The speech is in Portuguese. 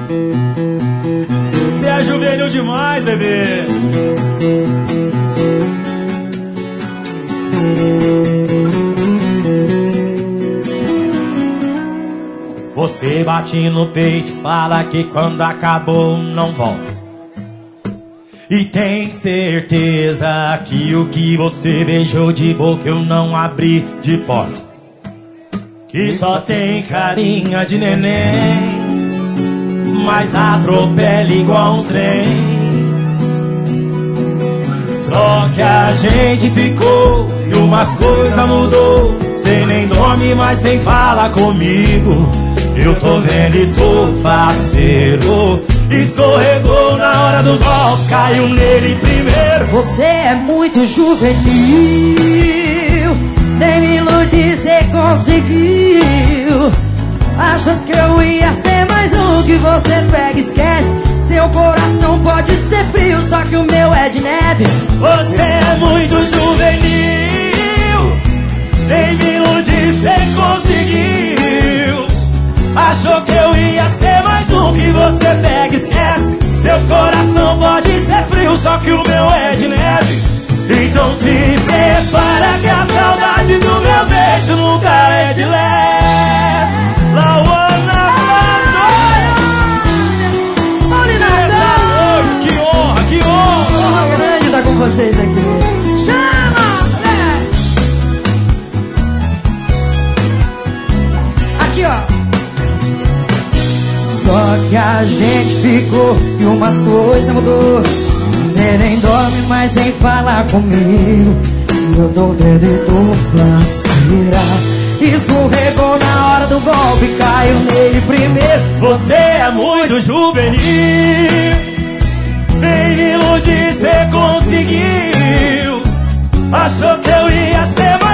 Você é juvenil demais, bebê. Você bate no peito e fala que quando acabou não volta. E tem certeza que o que você beijou de boca eu não abri de porta. Que só tem carinha de neném, mas atropela igual um trem. Só que a gente ficou e umas coisas mudou. Cê nem dorme, mas cem fala comigo. Eu tô vendo e tô faceiro. Escorregou na hora do golpe, caiu nele primeiro. Você é muito juvenil, nem me ilude, cê conseguiu. Achou que eu ia ser mais um que você pega e esquece. Seu coração pode ser frio, só que o meu é de neve. Você é muito juvenil, nem me ilude, cê conseguiu. Achou que eu ia ser mais um que você pega e esquece. Seu coração pode ser frio, só que o meu é de neve. Então se prepara que a saudade do meu beijo nunca é de leve. Lauana Brandão. Que honra, que honra. Honra grande tá com vocês aqui. Chama! Aqui, ó. Só que a gente ficou e umas coisas mudou. Cê nem dorme, mas sem falar comigo. Eu tô vendo e tô flaceira. Escorregou na hora do golpe, caiu nele primeiro. Você é muito juvenil, nem me ilude, cê conseguiu. Achou que eu ia ser mais